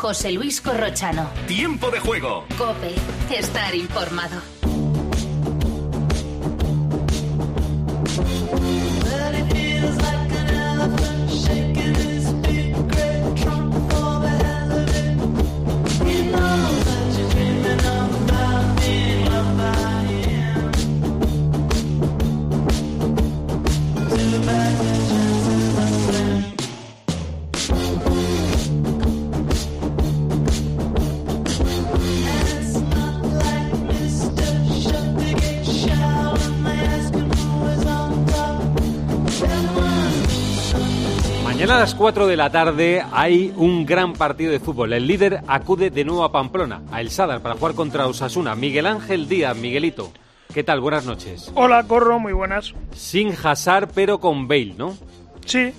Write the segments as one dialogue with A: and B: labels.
A: José Luis Corrochano.
B: Tiempo de juego.
A: COPE. Estar informado.
C: Mañana a las 4 de la tarde hay un gran partido de fútbol. El líder acude de nuevo a Pamplona, a El Sadar, para jugar contra Osasuna. Miguel Ángel Díaz, Miguelito. ¿Qué tal? Buenas noches.
D: Hola, Corro, muy buenas.
C: Sin Hazard, pero con Bale, ¿no?
D: Sí.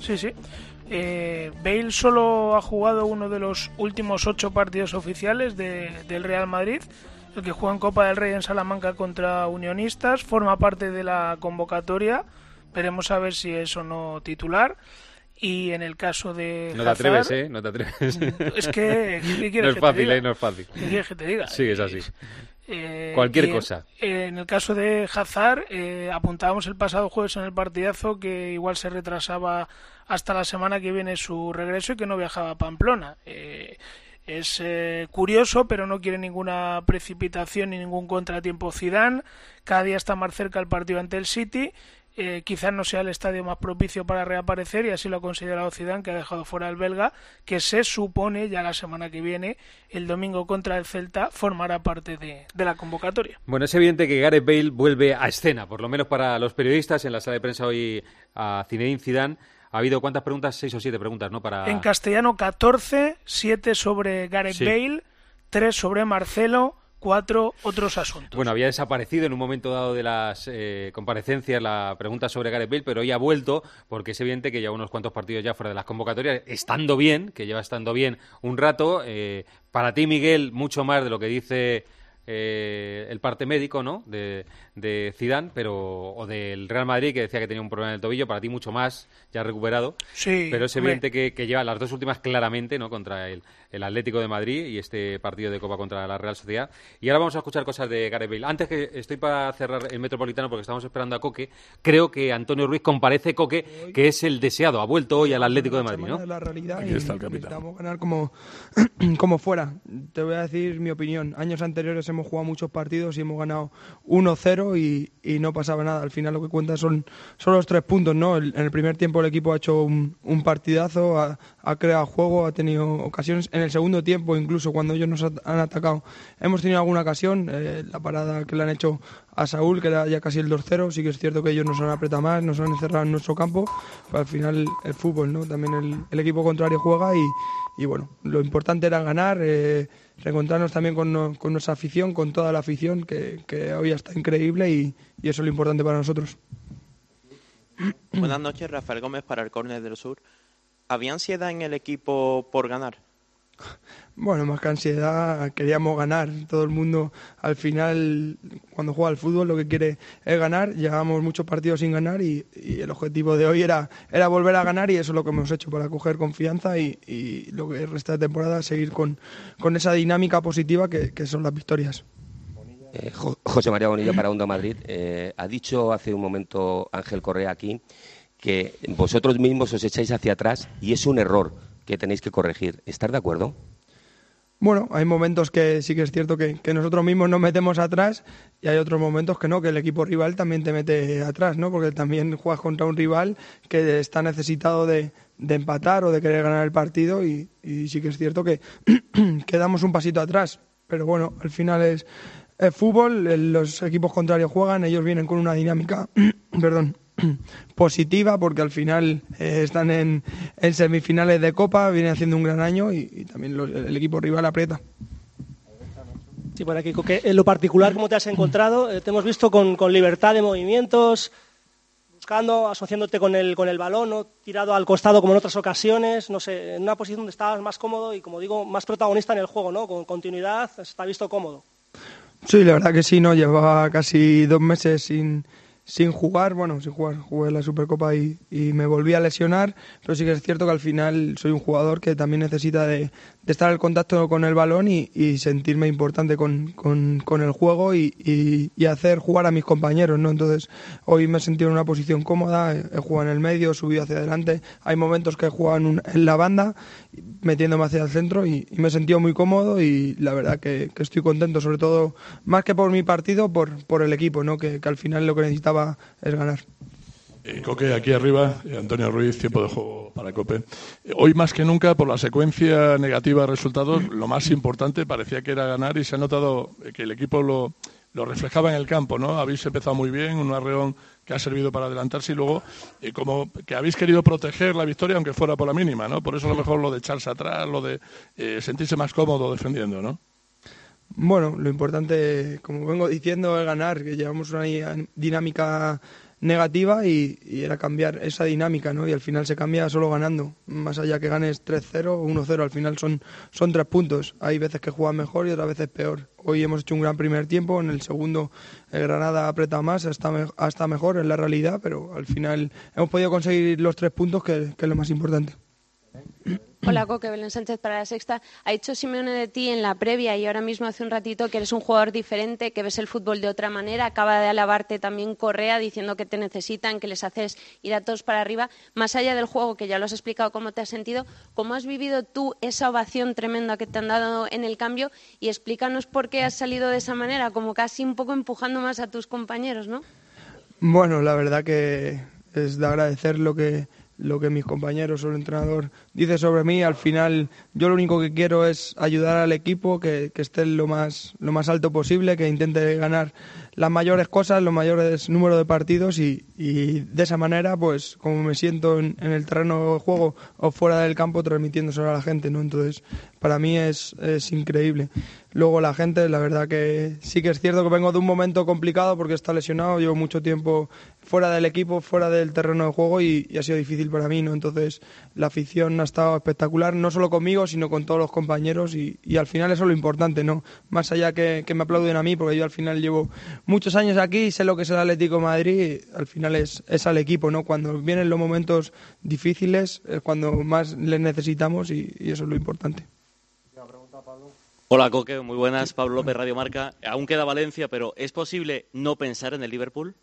D: Bale solo ha jugado uno de los últimos 8 partidos oficiales del Real Madrid, el que juega en Copa del Rey en Salamanca contra Unionistas, forma parte de la convocatoria, veremos a ver si es o no titular. Y en el caso de
C: No te atreves, ¿eh? No te atreves.
D: Es que... ¿qué quieres
C: no es fácil,
D: que te diga?
C: No es fácil.
D: ¿Qué quieres que te diga?
C: Sí, es así. Cualquier cosa.
D: En el caso de Hazard, apuntábamos el pasado jueves en el partidazo que igual se retrasaba hasta la semana que viene su regreso y que no viajaba a Pamplona. Es curioso, pero no quiere ninguna precipitación ni ningún contratiempo Zidane. Cada día está más cerca el partido ante el City. Quizás no sea el estadio más propicio para reaparecer, y así lo ha considerado Zidane, que ha dejado fuera al belga, que se supone ya la semana que viene, el domingo contra el Celta, formará parte de la convocatoria.
C: Bueno, es evidente que Gareth Bale vuelve a escena, por lo menos para los periodistas. En la sala de prensa hoy a Zinedine Zidane ha habido ¿cuántas preguntas? 6 o 7 preguntas, ¿no?
D: En castellano 14, 7 sobre Gareth Bale, 3 sobre Marcelo, 4 otros asuntos.
C: Bueno, había desaparecido en un momento dado de las comparecencias la pregunta sobre Gareth Bale, pero hoy ha vuelto porque es evidente que lleva unos cuantos partidos ya fuera de las convocatorias, estando bien, que lleva estando bien un rato. Para ti, Miguel, mucho más de lo que dice el parte médico, ¿no? de Zidane, o del Real Madrid, que decía que tenía un problema en el tobillo. Para ti mucho más, ya recuperado.
D: Sí,
C: pero es evidente que lleva las dos últimas claramente, ¿no? Contra el Atlético de Madrid y este partido de Copa contra la Real Sociedad. Y ahora vamos a escuchar cosas de Gareth Bale. Antes, que estoy para cerrar el Metropolitano porque estamos esperando a Coque, creo que Antonio Ruiz comparece, Coque, que es el deseado. Ha vuelto hoy al Atlético de Madrid, ¿no?
E: La realidad.
F: Aquí está el capitán.
E: Necesitamos ganar como fuera. Te voy a decir mi opinión. Años anteriores hemos jugado muchos partidos y hemos ganado 1-0 y no pasaba nada. Al final lo que cuenta son los 3 puntos, ¿no? En el primer tiempo el equipo ha hecho un partidazo, ha creado juego, ha tenido ocasiones. En el segundo tiempo, incluso cuando ellos nos han atacado, hemos tenido alguna ocasión. La parada que le han hecho a Saúl, que era ya casi el 2-0, sí que es cierto que ellos nos han apretado más, nos han encerrado en nuestro campo, pero al final el fútbol, ¿no? También el equipo contrario juega y bueno, lo importante era ganar, reencontrarnos también con nuestra afición, con toda la afición, que hoy está increíble y eso es lo importante para nosotros.
G: Buenas noches, Rafael Gómez para el Córner del Sur. ¿Había ansiedad en el equipo por ganar?
E: Bueno, más que ansiedad, queríamos ganar. Todo el mundo, al final, cuando juega al fútbol, lo que quiere es ganar. Llevamos muchos partidos sin ganar y el objetivo de hoy era volver a ganar, y eso es lo que hemos hecho para coger confianza y lo que resta de temporada, seguir con esa dinámica positiva que son las victorias.
H: José María Bonilla para Onda Madrid. Ha dicho hace un momento Ángel Correa aquí que vosotros mismos os echáis hacia atrás y es un error que tenéis que corregir. ¿Estás de acuerdo?
E: Bueno, hay momentos que sí que es cierto que nosotros mismos nos metemos atrás, y hay otros momentos que no, que el equipo rival también te mete atrás, ¿no? Porque también juegas contra un rival que está necesitado de empatar o de querer ganar el partido, y sí que es cierto que damos un pasito atrás. Pero bueno, al final es fútbol, los equipos contrarios juegan, ellos vienen con una dinámica positiva, porque al final están en semifinales de Copa, vienen haciendo un gran año y también el equipo rival aprieta.
I: Sí, por aquí, Coque, en lo particular, ¿cómo te has encontrado? Te hemos visto con libertad de movimientos, buscando, asociándote con el balón, ¿no? Tirado al costado como en otras ocasiones, no sé, en una posición donde estabas más cómodo y, como digo, más protagonista en el juego, ¿no? Con continuidad, se te ha visto cómodo.
E: Sí, la verdad que sí, ¿no? Llevaba casi 2 meses sin jugar, jugué la Supercopa y me volví a lesionar, pero sí que es cierto que al final soy un jugador que también necesita de estar en contacto con el balón y sentirme importante con el juego y hacer jugar a mis compañeros, ¿no? Entonces hoy me he sentido en una posición cómoda, he jugado en el medio, he subido hacia adelante, hay momentos que he jugado en la banda metiéndome hacia el centro y me he sentido muy cómodo y la verdad que estoy contento, sobre todo más que por mi partido, por el equipo, ¿no? Que al final lo que necesitaba es ganar.
B: Coque, aquí arriba, Antonio Ruiz, tiempo de juego para COPE. Hoy más que nunca, por la secuencia negativa de resultados, lo más importante parecía que era ganar y se ha notado que el equipo lo reflejaba en el campo, ¿no? Habéis empezado muy bien, un arreón que ha servido para adelantarse y luego como que habéis querido proteger la victoria aunque fuera por la mínima, ¿no? Por eso a lo mejor lo de echarse atrás, lo de sentirse más cómodo defendiendo, ¿no?
E: Bueno, lo importante, como vengo diciendo, es ganar, que llevamos una dinámica negativa y era cambiar esa dinámica, ¿no? Y al final se cambia solo ganando, más allá que ganes 3-0 o 1-0, al final son 3 puntos. Hay veces que juegan mejor y otras veces peor. Hoy hemos hecho un gran primer tiempo, en el segundo el Granada aprieta más, hasta mejor en la realidad, pero al final hemos podido conseguir los 3 puntos, que es lo más importante.
F: Hola, Coque, Belén Sánchez para La Sexta. Ha dicho Simeone de ti en la previa y ahora mismo hace un ratito que eres un jugador diferente, que ves el fútbol de otra manera. Acaba de alabarte también Correa diciendo que te necesitan, que les haces ir a todos para arriba. Más allá del juego, que ya lo has explicado cómo te has sentido, ¿cómo has vivido tú esa ovación tremenda que te han dado en el cambio? Y explícanos por qué has salido de esa manera, como casi un poco empujando más a tus compañeros, ¿no?
E: Bueno, la verdad que es de agradecer lo que mis compañeros o el entrenador dice sobre mí. Al final yo lo único que quiero es ayudar al equipo, que esté lo más alto posible, que intente ganar las mayores cosas, los mayores números de partidos y de esa manera, pues como me siento en el terreno de juego o fuera del campo, transmitiéndoselo a la gente, ¿no? Entonces para mí es increíble. Luego la gente, la verdad que sí que es cierto que vengo de un momento complicado porque está lesionado, llevo mucho tiempo fuera del equipo, fuera del terreno de juego y ha sido difícil para mí, ¿no? Entonces la afición ha estado espectacular, no solo conmigo, sino con todos los compañeros y al final eso es lo importante, ¿no? Más allá que me aplauden a mí, porque yo al final llevo muchos años aquí y sé lo que es el Atlético de Madrid, al final es al equipo, ¿no? Cuando vienen los momentos difíciles es cuando más les necesitamos y eso es lo importante.
J: Hola, Coque, muy buenas. Pablo López, Radio Marca. Aún queda Valencia, pero ¿es posible no pensar en el Liverpool?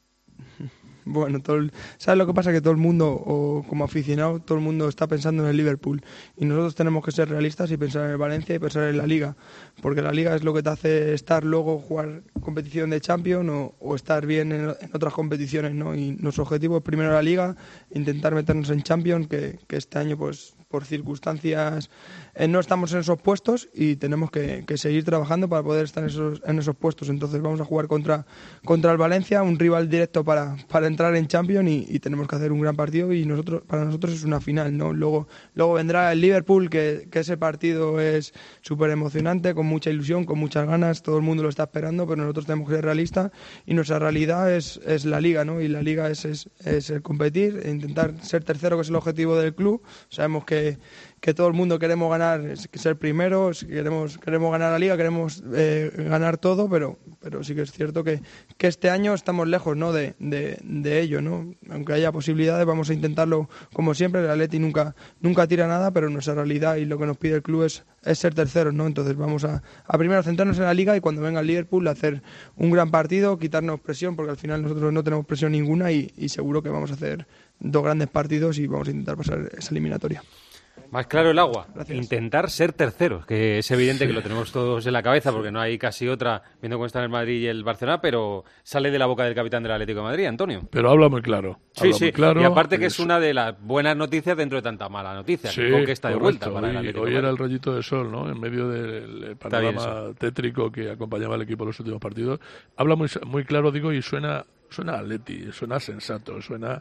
E: Bueno, ¿sabes lo que pasa? Que todo el mundo, o como aficionado, todo el mundo está pensando en el Liverpool. Y nosotros tenemos que ser realistas y pensar en el Valencia y pensar en la Liga. Porque la Liga es lo que te hace estar luego, jugar competición de Champions o estar bien en otras competiciones, ¿no? Y nuestro objetivo es primero la Liga, intentar meternos en Champions, que este año, pues por circunstancias, no estamos en esos puestos y tenemos que seguir trabajando para poder estar en esos puestos. Entonces vamos a jugar contra el Valencia, un rival directo para entrar en Champions y tenemos que hacer un gran partido y para nosotros es una final, ¿no? Luego vendrá el Liverpool, que ese partido es súper emocionante, con mucha ilusión, con muchas ganas, todo el mundo lo está esperando, pero nosotros tenemos que ser realistas y nuestra realidad es la Liga, ¿no? Y la Liga es el competir, e intentar ser tercero, que es el objetivo del club. Sabemos que todo el mundo queremos ganar, ser primeros, queremos ganar la Liga, queremos ganar todo, pero sí que es cierto que este año estamos lejos, ¿no? de ello, ¿no? Aunque haya posibilidades, vamos a intentarlo como siempre. El Atleti nunca tira nada, pero nuestra realidad y lo que nos pide el club es ser terceros, ¿no? Entonces vamos a primero centrarnos en la Liga y cuando venga el Liverpool hacer un gran partido, quitarnos presión, porque al final nosotros no tenemos presión ninguna y seguro que vamos a hacer 2 grandes partidos y vamos a intentar pasar esa eliminatoria.
C: Más claro el agua.
E: Gracias.
C: Intentar ser terceros, que es evidente que lo tenemos todos en la cabeza porque no hay casi otra viendo cómo están el Madrid y el Barcelona, pero sale de la boca del capitán del Atlético de Madrid, Antonio.
B: Pero habla muy claro.
C: Sí,
B: muy claro,
C: y aparte que es una de las buenas noticias dentro de tanta mala noticia,
B: sí,
C: que está de vuelta para el
B: hoy,
C: Atlético.
B: Hoy era el rayito de sol, ¿no? En medio del panorama tétrico que acompañaba al equipo en los últimos partidos. Habla muy claro, digo, y suena Atleti, suena sensato, suena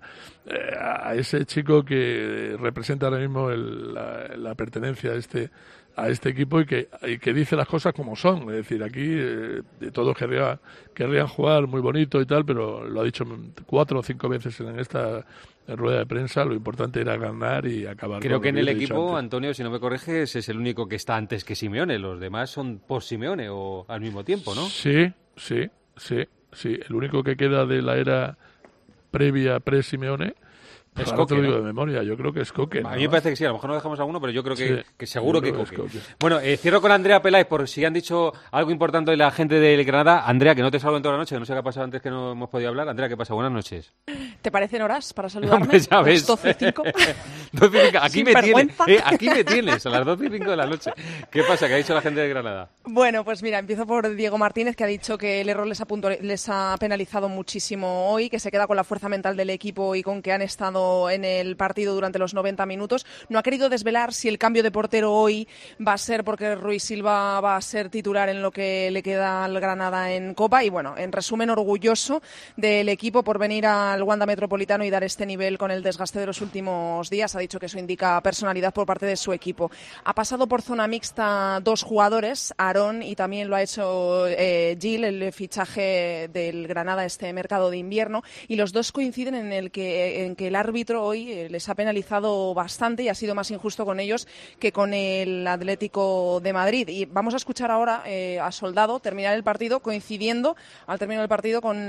B: a ese chico que representa ahora mismo la pertenencia a este equipo y que dice las cosas como son. Es decir, aquí todos querrían jugar muy bonito y tal, pero lo ha dicho 4 o 5 veces en esta rueda de prensa, lo importante era ganar y acabar.
C: Creo que en el equipo, Antonio, si no me corriges, es el único que está antes que Simeone. Los demás son post-Simeone o al mismo tiempo, ¿no?
B: Sí. El único que queda de la era previa pre-Simeone,
C: Es
B: Ahora te lo
C: Coque,
B: digo
C: ¿no?
B: de memoria, yo creo que es Coque.
C: A mí me parece que sí, a lo mejor no dejamos alguno, pero yo creo que seguro que Coque.
B: Coque.
C: Bueno, cierro con Andrea Peláez, por si han dicho algo importante de la gente de Granada. Andrea, que no te salgo en toda la noche, que no sé qué ha pasado antes que no hemos podido hablar. Andrea, ¿qué pasa? Buenas noches.
K: ¿Te parecen horas para saludarme?
C: Hombre, ya ves.
K: 12:05.
C: 12:05. Aquí
K: Sin
C: me tienes.
K: vergüenza.
C: Aquí me tienes, a las 12:05 de la noche. ¿Qué pasa? ¿Qué ha dicho la gente de Granada?
K: Bueno, pues mira, empiezo por Diego Martínez, que ha dicho que el error les ha penalizado muchísimo hoy, que se queda con la fuerza mental del equipo y con que han estado en el partido durante los 90 minutos. No ha querido desvelar si el cambio de portero hoy va a ser porque Rui Silva va a ser titular en lo que le queda al Granada en Copa. Y bueno, en resumen, orgulloso del equipo por venir al Wanda Metropolitano y dar este nivel con el desgaste de los últimos días. Ha dicho que eso indica personalidad por parte de su equipo. Ha pasado por zona mixta 2 jugadores, Aarón, y también lo ha hecho Gil, el fichaje del Granada este mercado de invierno, y los dos coinciden en que el árbitro hoy les ha penalizado bastante y ha sido más injusto con ellos que con el Atlético de Madrid. Y vamos a escuchar ahora a Soldado terminar el partido, coincidiendo al término del partido con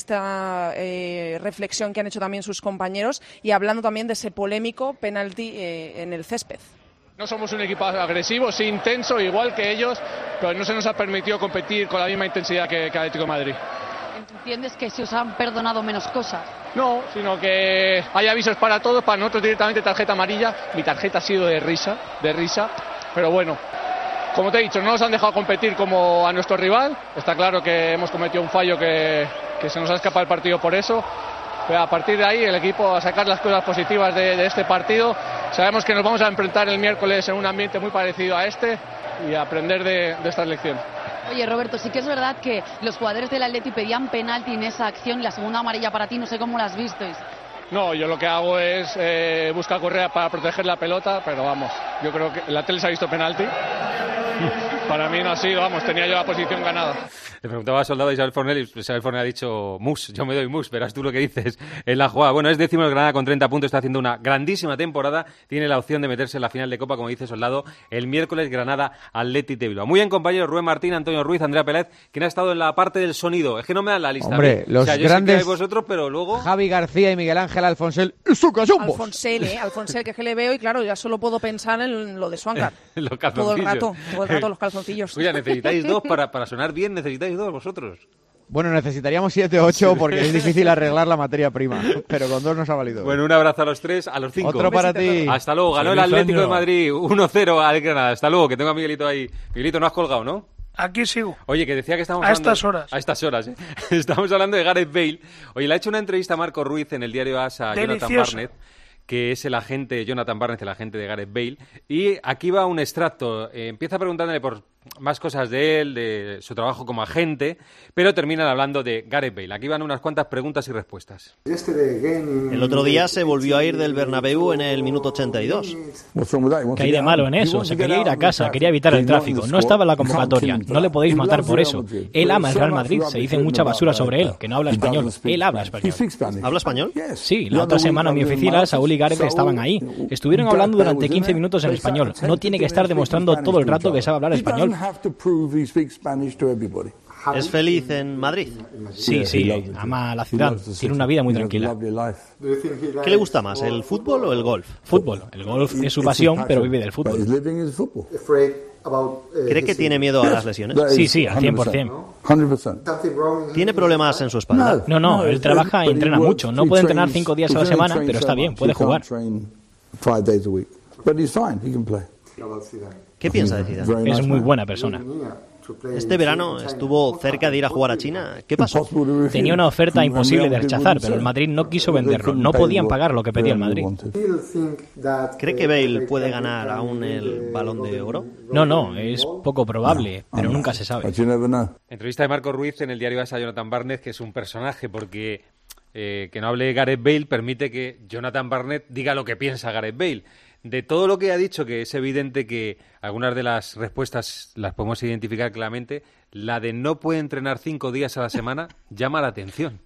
K: esta reflexión que han hecho también sus compañeros y hablando también de ese polémico penalti en el césped.
L: No somos un equipo agresivo, sí intenso, igual que ellos, pero no se nos ha permitido competir con la misma intensidad que Atlético de Madrid.
M: ¿Entiendes que se os han perdonado menos cosas?
L: No, sino que hay avisos para todos, para nosotros directamente tarjeta amarilla. Mi tarjeta ha sido de risa, pero bueno, como te he dicho, no nos han dejado competir como a nuestro rival. Está claro que hemos cometido un fallo que se nos ha escapado el partido por eso. Pero a partir de ahí el equipo a sacar las cosas positivas de este partido. Sabemos que nos vamos a enfrentar el miércoles en un ambiente muy parecido a este y a aprender de estas lecciones.
M: Oye, Roberto, sí que es verdad que los jugadores del Atleti pedían penalti en esa acción, la segunda amarilla para ti, no sé cómo las visteis.
L: No, yo lo que hago es buscar Correa para proteger la pelota, pero vamos, yo creo que en la tele se ha visto penalti. Para mí no ha sido, vamos, tenía yo la posición ganada.
C: Le preguntaba a Soldado a Isabel Fornell y Isabel Fornell ha dicho mus, yo me doy mus, verás tú lo que dices en la jugada. Bueno, es décimo el Granada con 30 puntos, está haciendo una grandísima temporada, tiene la opción de meterse en la final de Copa, como dice Soldado, el miércoles Granada Athletic de Bilbao. Muy bien, compañeros, Rubén Martín, Antonio Ruiz, Andrea Peláez, quien ha estado en la parte del sonido. Es que no me dan la lista.
N: Hombre, los
C: yo
N: grandes
C: sé que hay vosotros, pero luego...
N: Javi García y Miguel Ángel Alfonsel.
K: Alfonsel, que es que le veo y claro, ya solo puedo pensar en lo de Swankar.
C: Los
K: todo el
C: calzoncillos.
K: rato los calzoncillos.
C: Oye, necesitáis dos para sonar bien, necesitáis dos vosotros.
N: Bueno, necesitaríamos 7 o 8 porque es difícil arreglar la materia prima, pero con 2 nos ha valido.
C: Bueno, un abrazo a los 3, a los 5.
N: Otro para ti.
C: Hasta luego, ganó el Atlético de Madrid 1-0 al Granada. Hasta luego, que tengo a Miguelito ahí. Miguelito, no has colgado, ¿no?
D: Aquí sigo.
C: Oye, que decía que estamos
D: hablando... A estas
C: horas, ¿eh? Estamos hablando de Gareth Bale. Oye, le ha hecho una entrevista a Marco Ruiz en el diario AS a Jonathan Barnett, que es el agente, Jonathan Barnett, el agente de Gareth Bale. Y aquí va un extracto. Empieza preguntándole por más cosas de él, de su trabajo como agente, pero terminan hablando de Gareth Bale. Aquí van unas cuantas preguntas y respuestas.
O: El otro día se volvió a ir del Bernabéu en el minuto 82.
P: ¿Qué hay de malo en eso? Se quería ir a casa, quería evitar el tráfico. No estaba en la convocatoria. No le podéis matar por eso. Él ama el Real Madrid. Se dice mucha basura sobre él, que no habla español. Él habla español.
O: ¿Habla español?
P: Sí, la otra semana en mi oficina, Saúl y Gareth estaban ahí. Estuvieron hablando durante 15 minutos en español. No tiene que estar demostrando todo el rato que sabe hablar español.
O: ¿Es feliz en Madrid?
P: Sí, ama la ciudad. Tiene una vida muy tranquila.
O: ¿Qué le gusta más, el fútbol o el golf?
P: Fútbol. El golf es su pasión, pero vive del fútbol.
O: ¿Cree que tiene miedo a las lesiones?
P: Sí, al 100%.
O: ¿Tiene problemas en su espalda?
P: No, él trabaja y entrena mucho. No puede entrenar 5 días a la semana, pero está bien, puede jugar.
O: ¿Qué piensa de Zidane?
P: Es muy buena persona.
O: Este verano estuvo cerca de ir a jugar a China. ¿Qué pasó?
P: Tenía una oferta imposible de rechazar, pero el Madrid no quiso venderlo. No podían pagar lo que pedía el Madrid.
O: ¿Cree que Bale puede ganar aún el Balón de Oro?
P: No, es poco probable, pero nunca se sabe.
C: Entrevista de Marco Ruiz en el diario AS a Jonathan Barnett, que es un personaje porque que no hable Gareth Bale permite que Jonathan Barnett diga lo que piensa Gareth Bale. De todo lo que ha dicho, que es evidente que algunas de las respuestas las podemos identificar claramente, la de no puede entrenar 5 días a la semana llama la atención.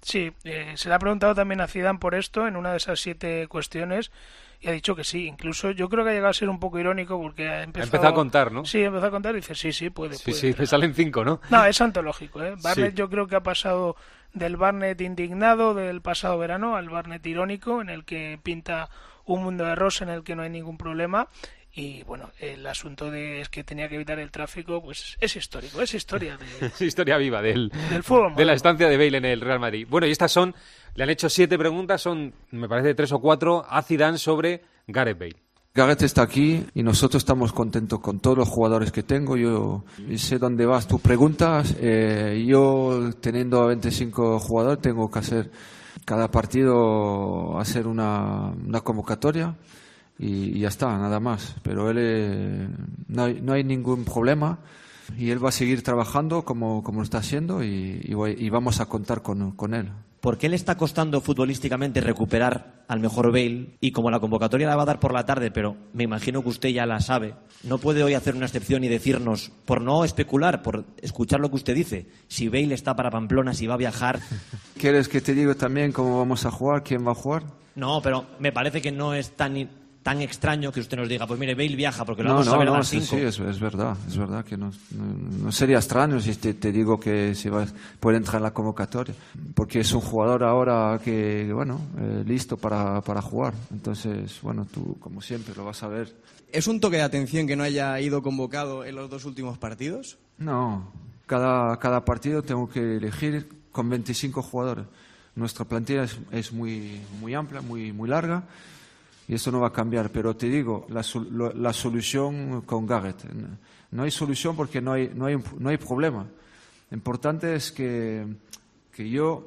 D: Sí, se le ha preguntado también a Zidane por esto en una de esas 7 cuestiones y ha dicho que sí. Incluso yo creo que ha llegado a ser un poco irónico porque ha empezado
C: a contar, ¿no?
D: Sí, empezó a contar y dice sí, puede.
C: Sí, me salen 5, ¿no?
D: No, es antológico, ¿eh? Barnett
C: sí.
D: Yo creo que ha pasado del Barnett indignado del pasado verano al Barnett irónico, en el que pinta un mundo de rosa en el que no hay ningún problema. Y bueno, el asunto es que tenía que evitar el tráfico, pues es histórico, es historia
C: es historia viva del
D: fútbol,
C: de la estancia de Bale en el Real Madrid. Bueno, y estas le han hecho 7 preguntas, son, me parece, 3 o 4 a Zidane sobre Gareth Bale.
Q: Gareth está aquí y nosotros estamos contentos con todos los jugadores que tengo. Yo sé dónde vas tus preguntas. Yo, teniendo a 25 jugadores, tengo que hacer cada partido hacer una convocatoria. Y ya está, nada más. Pero él no hay ningún problema y él va a seguir trabajando como lo está haciendo y vamos a contar con él.
R: ¿Por qué le está costando futbolísticamente recuperar al mejor Bale? Y como la convocatoria la va a dar por la tarde, pero me imagino que usted ya la sabe, ¿no puede hoy hacer una excepción y decirnos, por no especular, por escuchar lo que usted dice, si Bale está para Pamplona, si va a viajar?
Q: ¿Quieres que te diga también cómo vamos a jugar, quién va a jugar?
R: No, pero me parece que no es tan extraño que usted nos diga, pues mire, Bale viaja porque lo vamos a ver a las 5.
Q: Sí, es verdad que no sería extraño si te digo que puede entrar en la convocatoria, porque es un jugador ahora que, listo para jugar. Entonces, tú, como siempre, lo vas a ver.
S: ¿Es un toque de atención que no haya ido convocado en los 2 últimos partidos?
Q: No, cada partido tengo que elegir con 25 jugadores. Nuestra plantilla es muy, muy amplia, muy, muy larga. Y eso no va a cambiar, pero te digo, la solución con Gareth. No hay solución porque no hay problema. Lo importante es que yo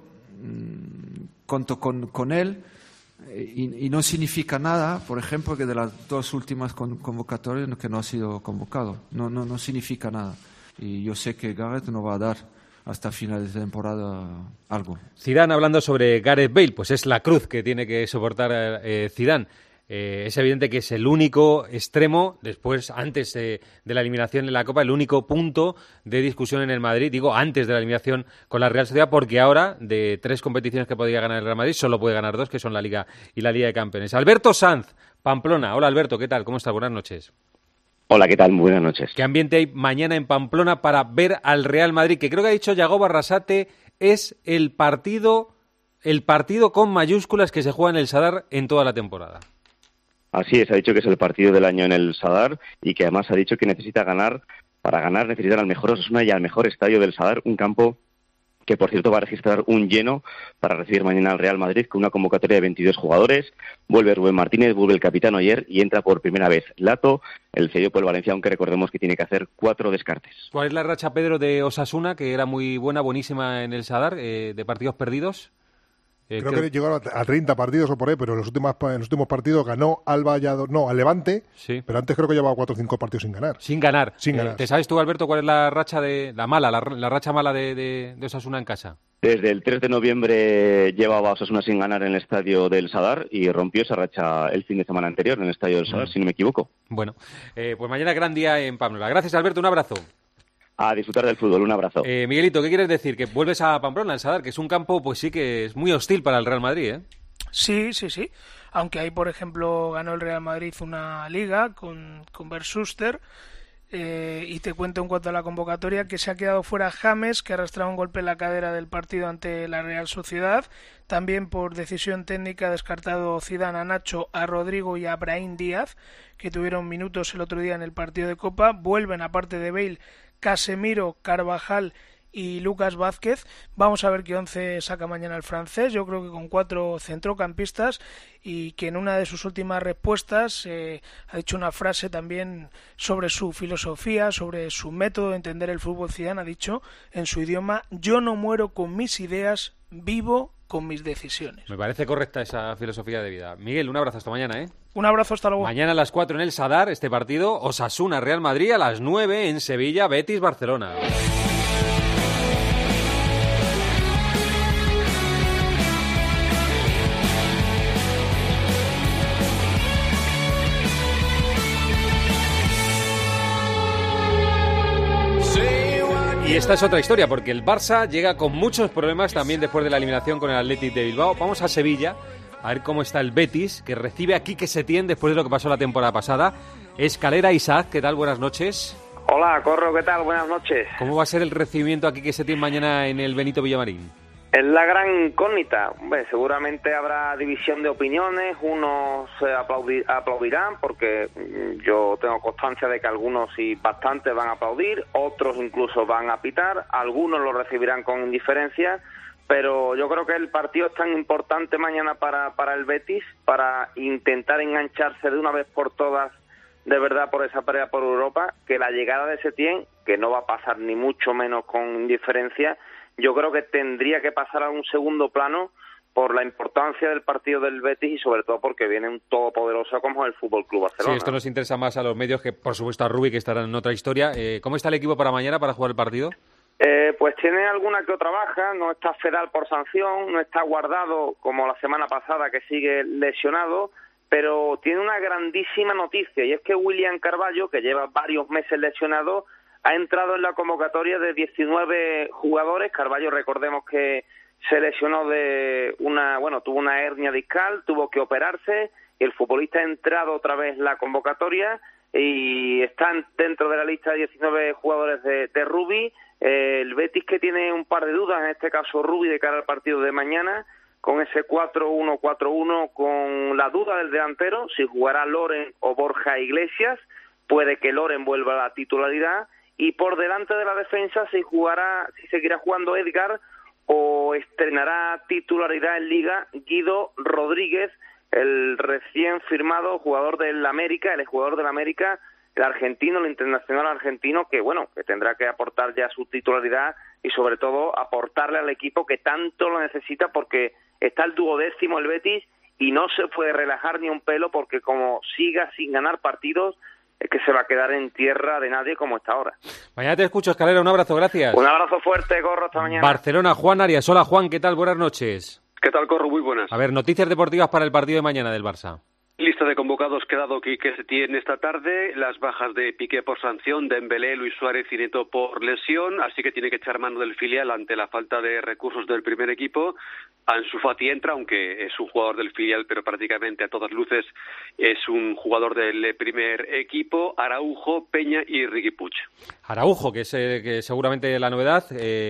Q: cuento con él y no significa nada, por ejemplo, que de las 2 últimas convocatorias que no ha sido convocado. No significa nada. Y yo sé que Gareth no va a dar hasta final de temporada algo.
C: Zidane hablando sobre Gareth Bale, pues es la cruz que tiene que soportar Zidane. Es evidente que es el único extremo, después, antes de la eliminación en la Copa, el único punto de discusión en el Madrid, digo, antes de la eliminación con la Real Sociedad, porque ahora, de 3 competiciones que podía ganar el Real Madrid, solo puede ganar 2, que son la Liga y la Liga de Campeones. Alberto Sanz, Pamplona. Hola, Alberto, ¿qué tal? ¿Cómo estás? Buenas noches.
T: Hola, ¿qué tal? Muy buenas noches.
C: ¿Qué ambiente hay mañana en Pamplona para ver al Real Madrid? Que creo que ha dicho Yagoba Arrasate, es el partido con mayúsculas que se juega en el Sadar en toda la temporada.
T: Así es, ha dicho que es el partido del año en el Sadar y que además ha dicho que necesita ganar. Para ganar necesitan al mejor Osasuna y al mejor estadio del Sadar, un campo que, por cierto, va a registrar un lleno para recibir mañana al Real Madrid con una convocatoria de 22 jugadores. Vuelve Rubén Martínez, vuelve el capitán Oyer y entra por primera vez Lato, el cedido por el Valencia, aunque recordemos que tiene que hacer 4 descartes.
C: ¿Cuál es la racha, Pedro, de Osasuna, que era muy buena, buenísima en el Sadar, de partidos perdidos?
U: Creo que llegó a 30 partidos o por ahí, pero en los últimos partidos ganó al Levante, sí. Pero antes creo que llevaba 4 o 5 partidos sin ganar.
C: Sin ganar. ¿Te sabes tú, Alberto, cuál es la racha la racha mala de Osasuna en casa?
T: Desde el 3 de noviembre llevaba Osasuna sin ganar en el estadio del Sadar y rompió esa racha el fin de semana anterior en el estadio del Sadar, si no me equivoco.
C: Bueno, pues mañana gran día en Pamplona. Gracias, Alberto, un abrazo.
T: A disfrutar del fútbol, un abrazo.
C: Miguelito, ¿qué quieres decir? Que vuelves a Pamplona, al Sadar, que es un campo, pues sí que es muy hostil para el Real Madrid, ¿eh?
D: Sí. Aunque ahí, por ejemplo, ganó el Real Madrid una liga con Bert Schuster. Y te cuento en cuanto a la convocatoria que se ha quedado fuera James, que arrastraba un golpe en la cadera del partido ante la Real Sociedad. También por decisión técnica ha descartado Zidane a Nacho, a Rodrigo y a Brahim Díaz, que tuvieron minutos el otro día en el partido de Copa. Vuelven, aparte de Bale, Casemiro, Carvajal y Lucas Vázquez. Vamos a ver qué 11 saca mañana el francés. Yo creo que con 4 centrocampistas, y que en una de sus últimas respuestas ha dicho una frase también sobre su filosofía, sobre su método de entender el fútbol. Zidane ha dicho en su idioma: yo no muero con mis ideas, vivo con mis decisiones.
C: Me parece correcta esa filosofía de vida. Miguel, un abrazo, hasta mañana, ¿eh?
D: Un abrazo, hasta luego.
C: Mañana a las 4 en el Sadar, este partido, Osasuna Real Madrid, a las 9 en Sevilla, Betis Barcelona.
V: Say what
C: Y esta es otra historia, porque el Barça llega con muchos problemas también después de la eliminación con el Athletic de Bilbao. Vamos a Sevilla a ver cómo está el Betis, que recibe a Quique Setién después de lo que pasó la temporada pasada. Escalera, Isaac, ¿qué tal? Buenas noches.
A: Hola, Corro, ¿qué tal? Buenas noches.
C: ¿Cómo va a ser el recibimiento a Quique Setién mañana en el Benito Villamarín?
A: Es la gran incógnita. Bueno, seguramente habrá división de opiniones, unos aplaudirán, porque yo tengo constancia de que algunos y bastantes van a aplaudir, otros incluso van a pitar, algunos lo recibirán con indiferencia, pero yo creo que el partido es tan importante mañana para el Betis, para intentar engancharse de una vez por todas de verdad por esa pelea por Europa, que la llegada de Setién, que no va a pasar ni mucho menos con indiferencia, yo creo que tendría que pasar a un segundo plano por la importancia del partido del Betis y sobre todo porque viene un todopoderoso como el Fútbol Club Barcelona.
C: Sí, esto nos interesa más a los medios que, por supuesto, a Rubi, que estará en otra historia. ¿Cómo está el equipo para mañana, para jugar el partido?
A: Pues tiene alguna que otra baja, no está Fedal por sanción, no está Guardado como la semana pasada, que sigue lesionado, pero tiene una grandísima noticia, y es que William Carballo, que lleva varios meses lesionado, ha entrado en la convocatoria de 19 jugadores. Carballo, recordemos que se lesionó tuvo una hernia discal, tuvo que operarse, y el futbolista ha entrado otra vez en la convocatoria y está dentro de la lista de 19 jugadores de Rubi. El Betis, que tiene un par de dudas, en este caso Rubi, de cara al partido de mañana, con ese 4-1-4-1, con la duda del delantero, si jugará Loren o Borja Iglesias. Puede que Loren vuelva a la titularidad, y por delante de la defensa si seguirá jugando Edgar o estrenará titularidad en Liga Guido Rodríguez, el recién firmado jugador del América, el exjugador del América, el argentino, el internacional argentino, que tendrá que aportar ya su titularidad y sobre todo aportarle al equipo que tanto lo necesita, porque está el 12º el Betis y no se puede relajar ni un pelo, porque como siga sin ganar partidos, es que se va a quedar en tierra de nadie como está ahora.
C: Mañana te escucho, Escalera, un abrazo, gracias.
A: Un abrazo fuerte, Corro, hasta mañana.
C: Barcelona, Juan Arias. Hola, Juan, ¿qué tal? Buenas noches.
V: ¿Qué tal, Corro? Muy buenas.
C: A ver, noticias deportivas para el partido de mañana del Barça.
V: Lista de convocados que ha dado Quique Setién esta tarde, las bajas de Piqué por sanción, Dembélé, Luis Suárez y Neto por lesión, así que tiene que echar mano del filial ante la falta de recursos del primer equipo. Ansu Fati entra, aunque es un jugador del filial, pero prácticamente a todas luces es un jugador del primer equipo. Araujo, Peña y Riqui Puig.
C: Araujo, que es seguramente la novedad.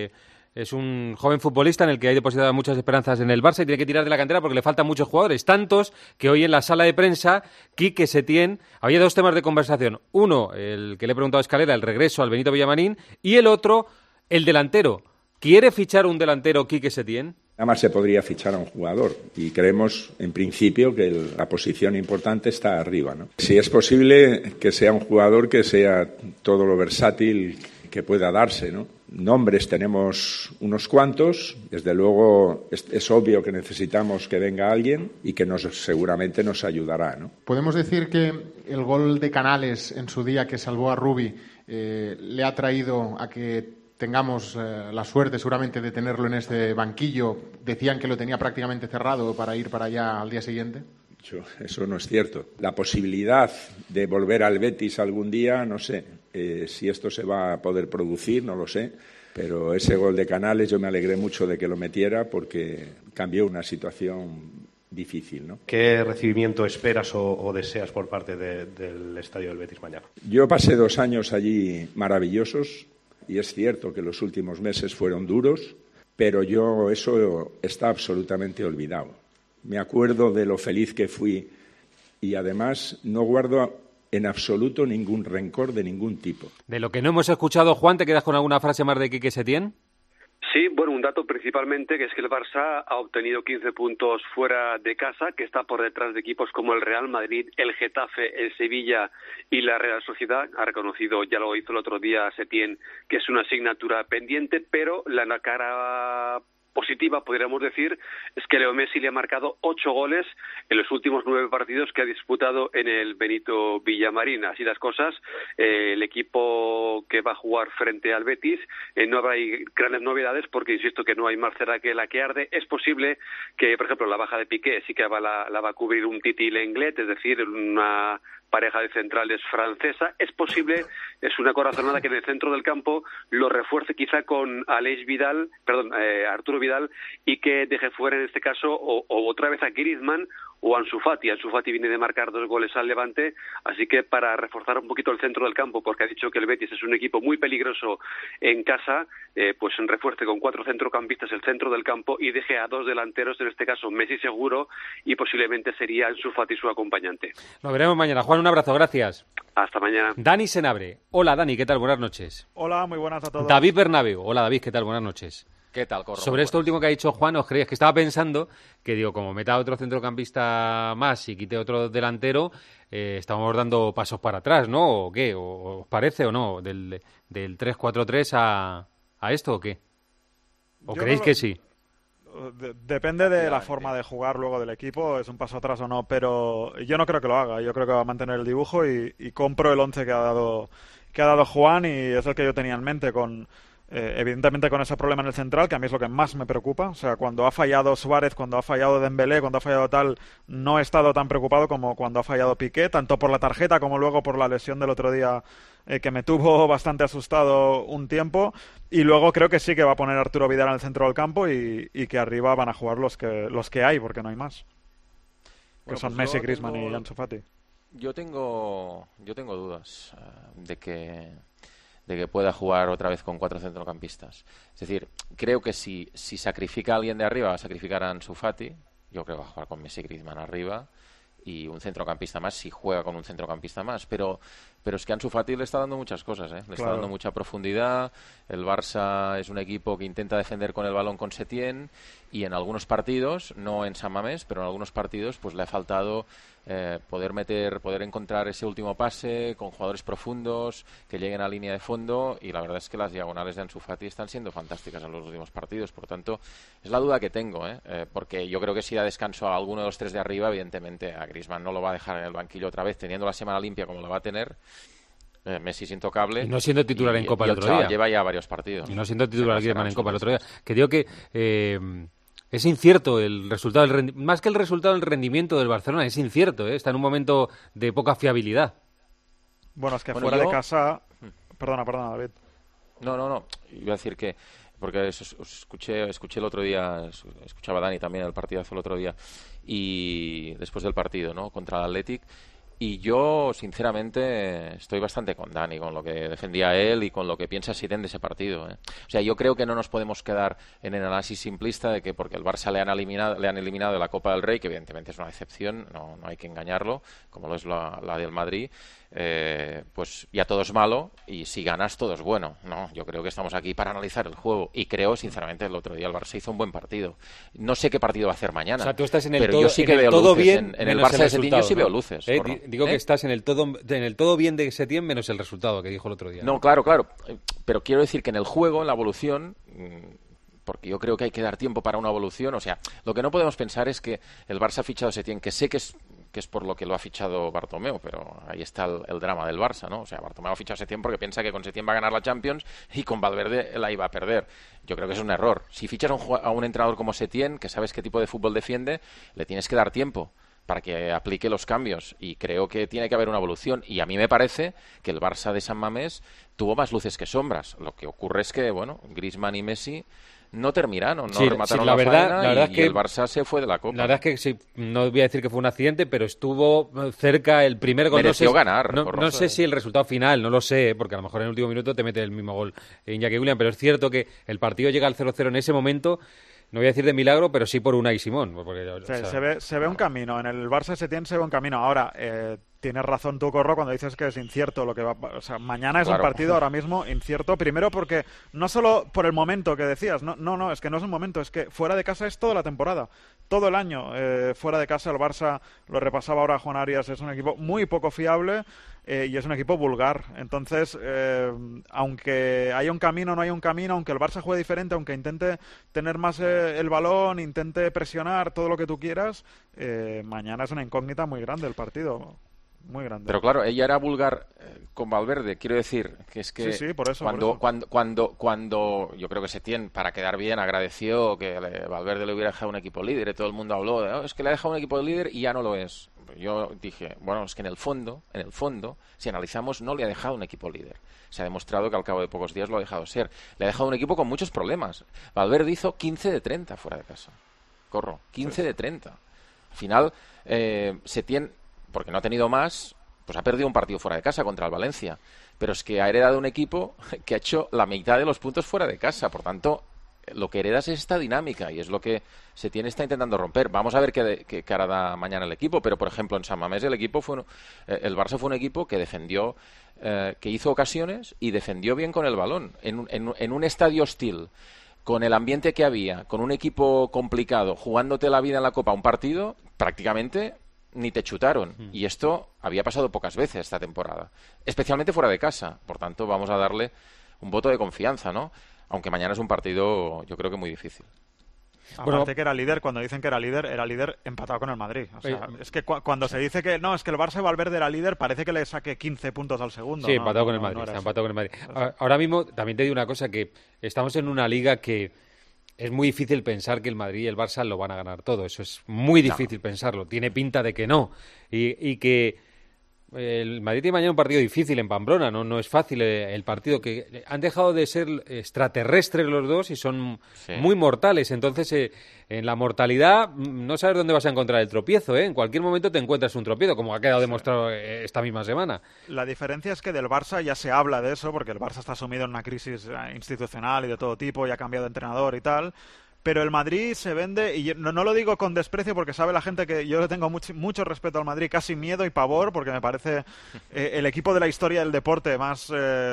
C: Es un joven futbolista en el que hay depositadas muchas esperanzas en el Barça y tiene que tirar de la cantera porque le faltan muchos jugadores. Tantos que hoy en la sala de prensa, Quique Setién, había dos temas de conversación. Uno, el que le he preguntado a Escalera, el regreso al Benito Villamarín, y el otro, el delantero. ¿Quiere fichar un delantero Quique Setién?
W: Nada más se podría fichar a un jugador y creemos, en principio, que la posición importante está arriba, ¿no? Si es posible que sea un jugador que sea todo lo versátil que pueda darse, ¿no? Nombres tenemos unos cuantos, desde luego es obvio que necesitamos que venga alguien y que seguramente nos ayudará, ¿no?
X: Podemos decir que el gol de Canales en su día que salvó a Rubi le ha traído a que tengamos la suerte seguramente de tenerlo en este banquillo. Decían que lo tenía prácticamente cerrado para ir para allá al día siguiente.
W: Eso no es cierto. La posibilidad de volver al Betis algún día, no sé. Si esto se va a poder producir, no lo sé. Pero ese gol de Canales yo me alegré mucho de que lo metiera porque cambió una situación difícil, ¿no?
Y: ¿Qué recibimiento esperas o deseas por parte del estadio del Betis mañana?
W: Yo pasé 2 años allí maravillosos y es cierto que los últimos meses fueron duros, pero eso está absolutamente olvidado. Me acuerdo de lo feliz que fui y además no guardo en absoluto ningún rencor de ningún tipo.
C: De lo que no hemos escuchado, Juan, ¿te quedas con alguna frase más de Quique Setién?
V: Sí, bueno, un dato principalmente que es que el Barça ha obtenido 15 puntos fuera de casa, que está por detrás de equipos como el Real Madrid, el Getafe, el Sevilla y la Real Sociedad. Ha reconocido, ya lo hizo el otro día Setién, que es una asignatura pendiente, pero la cara positiva, podríamos decir, es que Leo Messi le ha marcado 8 goles en los últimos 9 partidos que ha disputado en el Benito Villamarín. Así las cosas, el equipo que va a jugar frente al Betis, no habrá grandes novedades porque insisto que no hay más cera que la que arde. Es posible que, por ejemplo, la baja de Piqué sí que la va a cubrir un Titi Lenglet, es decir, una pareja de centrales francesa. Es posible, es una corazonada que en el centro del campo lo refuerce quizá con Arturo Vidal, y que deje fuera en este caso o otra vez a Griezmann o Ansu Fati. Ansu Fati viene de marcar 2 goles al Levante, así que para reforzar un poquito el centro del campo, porque ha dicho que el Betis es un equipo muy peligroso en casa, pues refuerce con 4 centrocampistas el centro del campo y deje a 2 delanteros, en este caso Messi seguro, y posiblemente sería Ansu Fati su acompañante.
C: Nos veremos mañana. Juan, un abrazo, gracias.
V: Hasta mañana.
C: Dani Senabre. Hola, Dani, ¿qué tal? Buenas noches.
F: Hola, muy buenas a todos.
C: David Bernabeu. Hola, David, ¿qué tal? Buenas noches.
G: ¿Qué tal, Corro?
C: Sobre esto último que ha dicho Juan, ¿os creéis? Que estaba pensando que, digo, como meta otro centrocampista más y quite otro delantero, estamos dando pasos para atrás, ¿no? ¿O qué? ¿Os parece o no? ¿Del 3-4-3 a esto o qué? ¿O creéis que sí?
F: Depende de la forma de jugar luego del equipo, es un paso atrás o no, pero yo no creo que lo haga. Yo creo que va a mantener el dibujo y compro el 11 que ha dado Juan, y es el que yo tenía en mente, con evidentemente con ese problema en el central, que a mí es lo que más me preocupa. O sea, cuando ha fallado Suárez, cuando ha fallado Dembélé, cuando ha fallado tal, no he estado tan preocupado como cuando ha fallado Piqué, tanto por la tarjeta como luego por la lesión del otro día, que me tuvo bastante asustado un tiempo. Y luego creo que sí que va a poner Arturo Vidal en el centro del campo y que arriba van a jugar los que hay, porque no hay más. Que son Messi, Griezmann y Ansu Fati.
G: Yo tengo dudas de que pueda jugar otra vez con 4 centrocampistas. Es decir, creo que si sacrifica a alguien de arriba, va a sacrificar a Ansu Fati. Yo creo que va a jugar con Messi, Griezmann arriba y un centrocampista más si juega con un centrocampista más. Pero es que Ansu Fati le está dando muchas cosas, ¿eh? Le está dando mucha profundidad. El Barça es un equipo que intenta defender con el balón con Setién, y en algunos partidos, no en San Mamés, pero en algunos partidos pues le ha faltado poder encontrar ese último pase con jugadores profundos que lleguen a línea de fondo, y la verdad es que las diagonales de Ansu Fati están siendo fantásticas en los últimos partidos. Por lo tanto, es la duda que tengo, porque yo creo que si da descanso a alguno de los 3 de arriba, evidentemente a Griezmann no lo va a dejar en el banquillo otra vez, teniendo la semana limpia como la va a tener. Messi es intocable.
C: Y no siendo titular en Copa el otro día.
G: Lleva ya varios partidos.
C: Y no siendo titular Griezmann en Copa el otro día. Que digo que es incierto el resultado, más que el resultado, el rendimiento del Barcelona es incierto, está en un momento de poca fiabilidad.
F: Bueno, es que fuera de casa... Perdona, David.
G: No. Iba a decir que... Porque escuché el otro día, escuchaba a Dani también el partidazo el otro día, y después del partido, ¿no?, contra el Athletic. Y yo, sinceramente, estoy bastante con Dani, con lo que defendía él y con lo que piensa Setién de ese partido. O sea, yo creo que no nos podemos quedar en el análisis simplista de que porque el Barça le han eliminado de la Copa del Rey, que evidentemente es una excepción, no hay que engañarlo, como lo es la del Madrid, pues ya todo es malo, y si ganas todo es bueno. No, yo creo que estamos aquí para analizar el juego, y creo, sinceramente, el otro día el Barça hizo un buen partido. No sé qué partido va a hacer mañana,
C: o sea, tú estás en el
G: pero
C: todo,
G: yo sí que veo
C: todo
G: luces.
C: Bien,
G: en el Barça de Setién yo sí veo luces.
C: Digo que estás en el todo bien de Setién menos el resultado que dijo el otro día.
G: No, claro, pero quiero decir que en el juego, en la evolución, porque yo creo que hay que dar tiempo para una evolución. O sea, lo que no podemos pensar es que el Barça ha fichado a Setién, que sé que es por lo que lo ha fichado Bartomeu, pero ahí está el drama del Barça, ¿no? O sea, Bartomeu ha fichado a Setién porque piensa que con Setién va a ganar la Champions y con Valverde la iba a perder. Yo creo que es un error. Si fichas a un entrenador como Setién, que sabes qué tipo de fútbol defiende, le tienes que dar tiempo para que aplique los cambios, y creo que tiene que haber una evolución, y a mí me parece que el Barça de San Mamés tuvo más luces que sombras. Lo que ocurre es que, bueno, Griezmann y Messi no terminaron, remataron la verdad es que el Barça se fue de la Copa.
C: La verdad es que sí, no voy a decir que fue un accidente, pero estuvo cerca el primer gol.
G: Mereció ganar.
C: No sé si el resultado final, no lo sé, porque a lo mejor en el último minuto te mete el mismo gol Iñaki Williams, pero es cierto que el partido llega al 0-0 en ese momento. No voy a decir de milagro, pero sí por Unai Simón. Porque,
F: se ve un camino. En el Barça Setién se ve un camino. Ahora, tienes razón tú, Corro, cuando dices que es incierto lo que va... O sea, mañana es un partido ahora mismo incierto. Primero porque, no solo por el momento que decías, no, es que no es un momento, es que fuera de casa es toda la temporada. Todo el año. Fuera de casa el Barça, lo repasaba ahora Juan Arias, es un equipo muy poco fiable. Y es un equipo vulgar. Entonces, aunque haya un camino, no hay un camino, aunque el Barça juegue diferente, aunque intente tener más el balón, intente presionar, todo lo que tú quieras, mañana es una incógnita muy grande el partido. Muy grande.
G: Pero claro, ella era vulgar con Valverde, quiero decir, que es que
F: sí, por eso,
G: cuando yo creo que Setién, para quedar bien, agradeció que Valverde le hubiera dejado un equipo líder, y todo el mundo habló de, es que le ha dejado un equipo líder y ya no lo es. yo dije, bueno, es que en el fondo, si analizamos, no le ha dejado un equipo líder. Se ha demostrado que al cabo de pocos días lo ha dejado ser. Le ha dejado un equipo con muchos problemas. Valverde hizo 15 de 30 fuera de casa. 15 de 30. Al final, Setién, porque no ha tenido más, pues ha perdido un partido fuera de casa contra el Valencia. Pero es que ha heredado un equipo que ha hecho la mitad de los puntos fuera de casa. Por tanto, lo que heredas es esta dinámica y es lo que Setién está intentando romper. Vamos a ver qué cara da mañana el equipo, pero por ejemplo en San Mamés el Barça fue un equipo que defendió, que hizo ocasiones y defendió bien con el balón en un estadio hostil, con el ambiente que había, con un equipo complicado, jugándote la vida en la Copa, un partido prácticamente ni te chutaron. Y esto había pasado pocas veces esta temporada, especialmente fuera de casa. Por tanto, vamos a darle un voto de confianza, ¿no? Aunque mañana es un partido, yo creo que muy difícil.
F: Aparte que era líder, cuando dicen que era líder empatado con el Madrid. O sea, es que cuando se dice que no, es que el Barça Valverde era líder, parece que le saque 15 puntos al segundo.
C: Sí, empatado con el Madrid, está empatado con el Madrid. Ahora mismo, también te digo una cosa, que estamos en una liga que es muy difícil pensar que el Madrid y el Barça lo van a ganar todo. Eso es muy difícil pensarlo. Tiene pinta de que no. Y que el Madrid tiene mañana un partido difícil en Pamplona, no es fácil el partido, que han dejado de ser extraterrestres los dos y son muy mortales. Entonces, en la mortalidad no sabes dónde vas a encontrar el tropiezo, ¿eh? En cualquier momento te encuentras un tropiezo, como ha quedado demostrado esta misma semana.
F: La diferencia es que del Barça ya se habla de eso, porque el Barça está sumido en una crisis institucional y de todo tipo, y ha cambiado de entrenador y tal. Pero el Madrid se vende, y no lo digo con desprecio porque sabe la gente que yo le tengo mucho respeto al Madrid, casi miedo y pavor, porque me parece el equipo de la historia del deporte más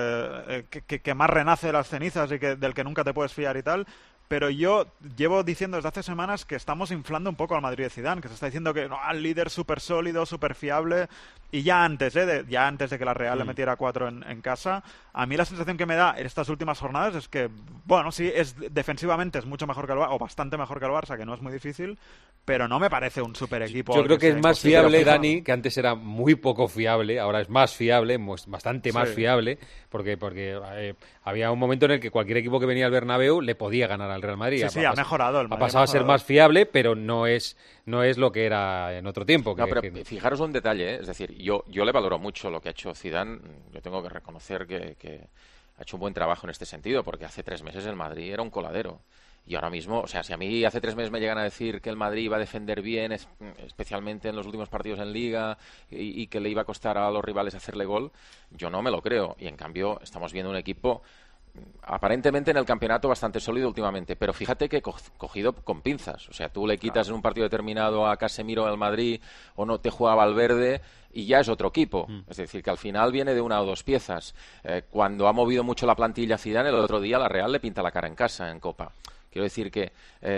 F: que más renace de las cenizas y del que nunca te puedes fiar y tal. Pero yo llevo diciendo desde hace semanas que estamos inflando un poco al Madrid de Zidane, que se está diciendo que al líder súper sólido, súper fiable, y ya antes de que la Real le metiera 4 en casa, a mí la sensación que me da en estas últimas jornadas es que, bueno, sí, defensivamente es mucho mejor que el Barça, o bastante mejor que el Barça, que no es muy difícil, pero no me parece un super equipo.
C: Yo creo que es más fiable, Dani, que antes era muy poco fiable, ahora es más fiable, bastante más fiable, porque había un momento en el que cualquier equipo que venía al Bernabéu le podía ganar al Real Madrid.
F: Sí, ha mejorado. El Madrid
C: ha pasado a ser más fiable, pero no es lo que era en otro tiempo.
G: Fijaros un detalle, es decir, yo le valoro mucho lo que ha hecho Zidane. Yo tengo que reconocer que ha hecho un buen trabajo en este sentido, porque hace 3 meses el Madrid era un coladero. Y ahora mismo, o sea, si a mí hace 3 meses me llegan a decir que el Madrid iba a defender bien, especialmente en los últimos partidos en Liga, y que le iba a costar a los rivales hacerle gol, yo no me lo creo. Y en cambio estamos viendo un equipo aparentemente en el campeonato bastante sólido últimamente, pero fíjate que cogido con pinzas. O sea, tú le quitas en un partido determinado a Casemiro al Madrid, o no te juega Valverde, y ya es otro equipo. Es decir, que al final viene de 1 o 2 piezas. Cuando ha movido mucho la plantilla Zidane, el otro día la Real le pinta la cara en casa, en Copa. Quiero decir que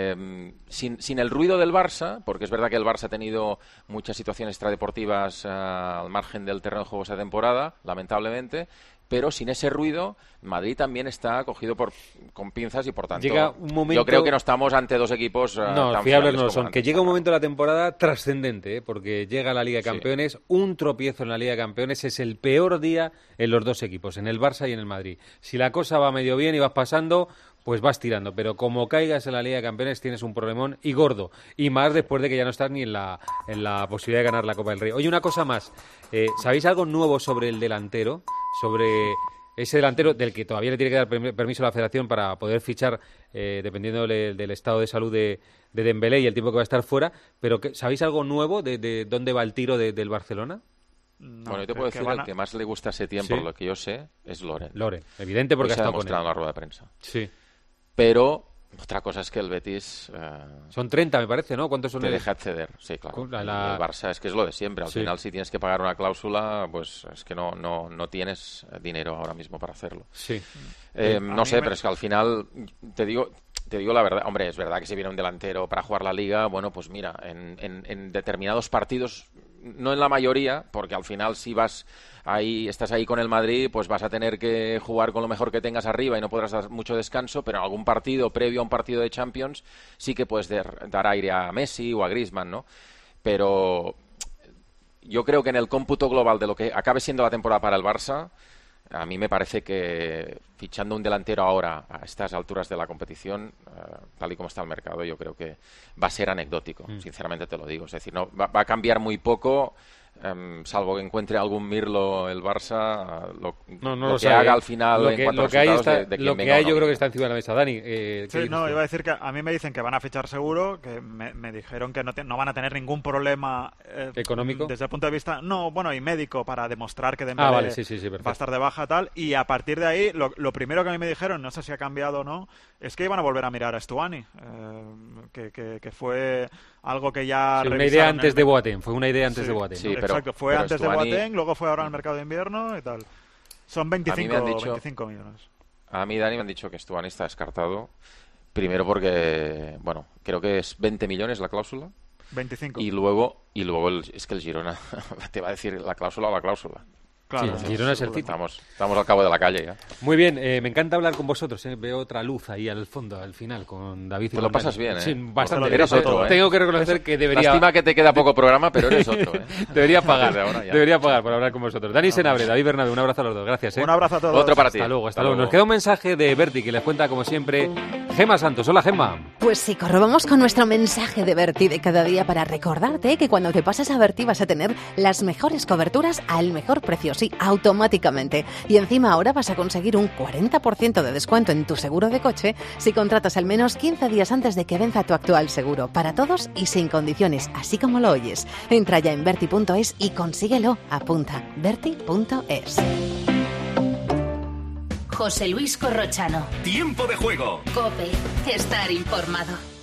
G: sin el ruido del Barça, porque es verdad que el Barça ha tenido muchas situaciones extradeportivas al margen del terreno de juego esta temporada, lamentablemente, pero sin ese ruido, Madrid también está cogido con pinzas y, por tanto,
C: llega un momento...
G: yo creo que no estamos ante 2 equipos tan
C: fiables no son. Que llega un momento de la temporada trascendente, porque llega la Liga de Campeones, un tropiezo en la Liga de Campeones es el peor día en los 2 equipos, en el Barça y en el Madrid. Si la cosa va medio bien y vas pasando, pues vas tirando, pero como caigas en la Liga de Campeones tienes un problemón y gordo, y más después de que ya no estás ni en la posibilidad de ganar la Copa del Rey. Oye, una cosa más, ¿sabéis algo nuevo sobre el delantero? Sobre ese delantero del que todavía le tiene que dar permiso a la Federación para poder fichar, dependiendo del estado de salud de Dembélé y el tiempo que va a estar fuera, pero ¿sabéis algo nuevo de dónde va el tiro del Barcelona?
G: No, bueno, yo te puedo decir el que más le gusta a Setién, por lo que yo sé, es Loren.
C: Loren, evidente, porque ha estado con él.
G: En la rueda de prensa.
C: Sí.
G: Pero otra cosa es que el Betis...
C: son 30, me parece, ¿no? ¿Cuántos son?
G: Te deja acceder, sí, claro. El Barça es que es lo de siempre. Al final, si tienes que pagar una cláusula, pues es que no tienes dinero ahora mismo para hacerlo.
C: Sí.
G: No sé, pero es que al final, te digo la verdad. Hombre, es verdad que si viene un delantero para jugar la Liga, bueno, pues mira, en determinados partidos, no en la mayoría, porque al final si estás ahí con el Madrid, pues vas a tener que jugar con lo mejor que tengas arriba y no podrás dar mucho descanso, pero en algún partido previo a un partido de Champions sí que puedes dar aire a Messi o a Griezmann, ¿no? Pero yo creo que en el cómputo global de lo que acabe siendo la temporada para el Barça, A mí me parece que fichando un delantero ahora, a estas alturas de la competición, tal y como está el mercado, yo creo que va a ser anecdótico, sinceramente te lo digo. Es decir, no va a cambiar muy poco, salvo que encuentre algún mirlo el Barça, lo que haga al final
C: lo
G: en
C: que,
G: cuanto
C: lo
G: a
C: que hay
G: resultados
C: está,
G: de quién
C: lo que
G: venga
C: hay
G: o no.
C: yo creo que está encima de la mesa. Dani,
F: sí, no, iba a decir que a mí me dicen que van a fichar seguro, que me dijeron que no van a tener ningún problema
C: económico
F: desde el punto de vista y médico, para demostrar que
C: Dembélé
F: vale,
C: sí,
F: va a estar de baja tal, y a partir de ahí lo primero que a mí me dijeron, no sé si ha cambiado o no, es que iban a volver a mirar a Stuani, que fue algo que ya
C: una idea antes de Boateng, fue una idea antes de Boateng.
G: Sí,
F: exacto, fue antes de Boateng, luego fue ahora al mercado de invierno y tal. Son 25 millones.
G: A mí, Dani, me han dicho que Stuani está descartado. Primero porque, creo que es 20 millones la cláusula.
F: 25.
G: Y luego es que el Girona te va a decir la cláusula o la cláusula.
F: Claro,
C: sí, Girona es el City.
G: Estamos al cabo de la calle ya.
C: Muy bien, me encanta hablar con vosotros. Veo otra luz ahí al fondo, al final, con David.
G: Pues lo pasas bien, ¿eh?
C: Sí, bastante.
G: Eres otro, ¿eh?
C: Tengo que reconocer que debería...
G: Lástima que te queda poco programa, pero eres otro, ¿eh?
C: Debería pagar por hablar con vosotros. Dani Senabre, David Bernabé, un abrazo a los dos. Gracias, ¿eh?
F: Un abrazo a todos.
G: Otro para ti.
C: Hasta luego. Nos queda un mensaje de Berti que les cuenta, como siempre, Gemma Santos. Hola, Gemma.
B: Pues sí, corrobamos con nuestro mensaje de Berti de cada día para recordarte que cuando te pasas a Berti vas a tener las mejores coberturas al mejor precio, sí, automáticamente. Y encima ahora vas a conseguir un 40% de descuento en tu seguro de coche si contratas al menos 15 días antes de que venza tu actual seguro. Para todos y sin condiciones, así como lo oyes. Entra ya en Berti.es y consíguelo. Apunta, Berti.es.
E: José Luis Corrochano.
H: Tiempo de juego.
E: COPE. Estar informado.